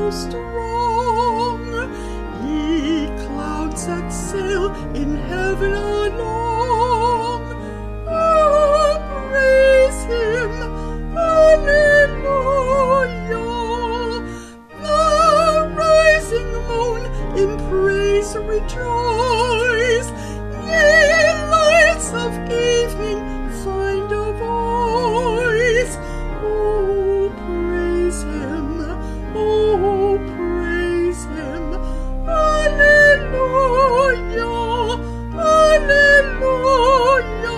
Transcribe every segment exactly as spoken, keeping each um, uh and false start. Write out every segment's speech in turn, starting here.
so strong. Ye clouds that sail in heaven along, oh, praise him, hallelujah. The rising moon in praise rejoice, ye lights of evening find a voice. Oh, praise him, oh, praise him, hallelujah, hallelujah,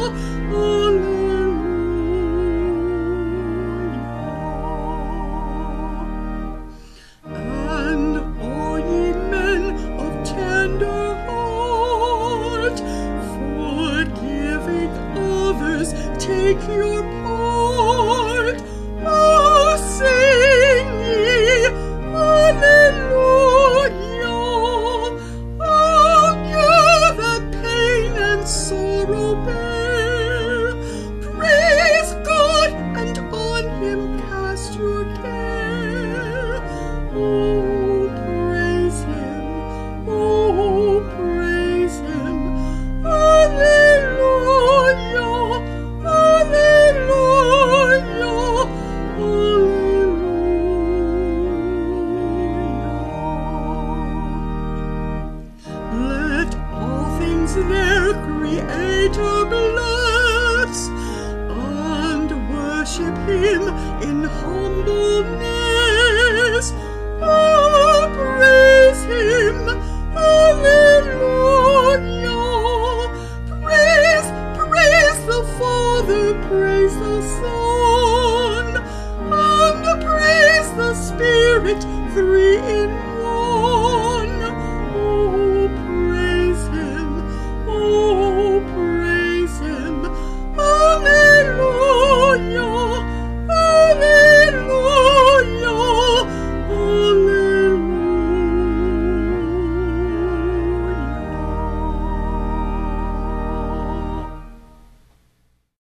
hallelujah. And all ye men of tender heart, forgiving others, take your part. Oh, sing ye hallelujah. Oh, you that pain and sorrow bear, praise God and on him cast your care. Oh, praise him, oh, praise him, hallelujah, hallelujah, hallelujah. Let all things their Creator bless, and worship him in humbleness. Oh, praise